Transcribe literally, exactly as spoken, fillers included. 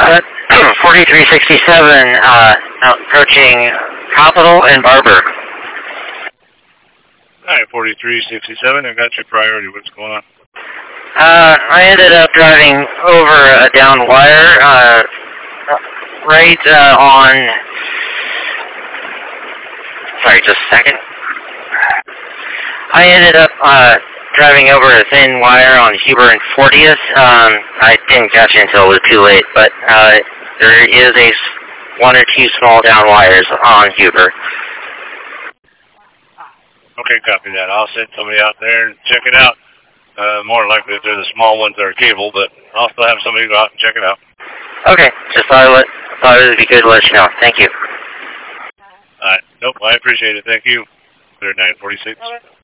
Uh, forty-three sixty-seven, uh, approaching Capitol and Barber. Alright, forty-three sixty-seven, I got your priority. What's going on? Uh, I ended up driving over a down wire, uh, right, uh, on, sorry, just a second. I ended up, uh, driving over a thin wire on Huber and fortieth. Um, I didn't catch it until it was too late, but, uh, there is a one or two small down wires on Huber. Okay, copy that. I'll send somebody out there and check it out. Uh, more likely if they're the small ones that are cable, but I'll still have somebody go out and check it out. Okay, just thought it, would, thought it would be good to let you know. Thank you. Alright, nope, I appreciate it. Thank you. nine forty-six.